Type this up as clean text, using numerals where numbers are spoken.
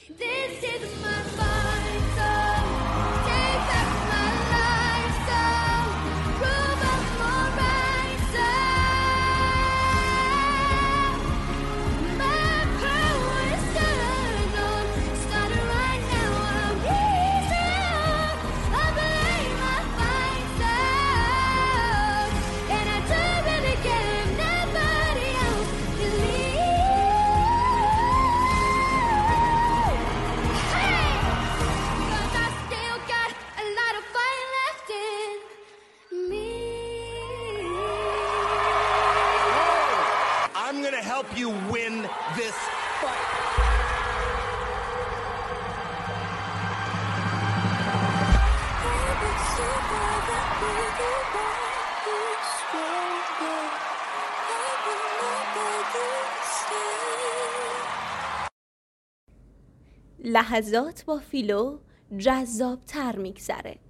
This is my fight song. Take back my life song. Prove I'm alright song. My power is turned on. Starting right now. I'm easy. I believe my fight song. And I don't really care if nobody else believes. Hey! 'Cause I still got a lot of fire left in me. I'm gonna help you win this fight. لحظات با فیلو جذاب‌تر می‌گذره.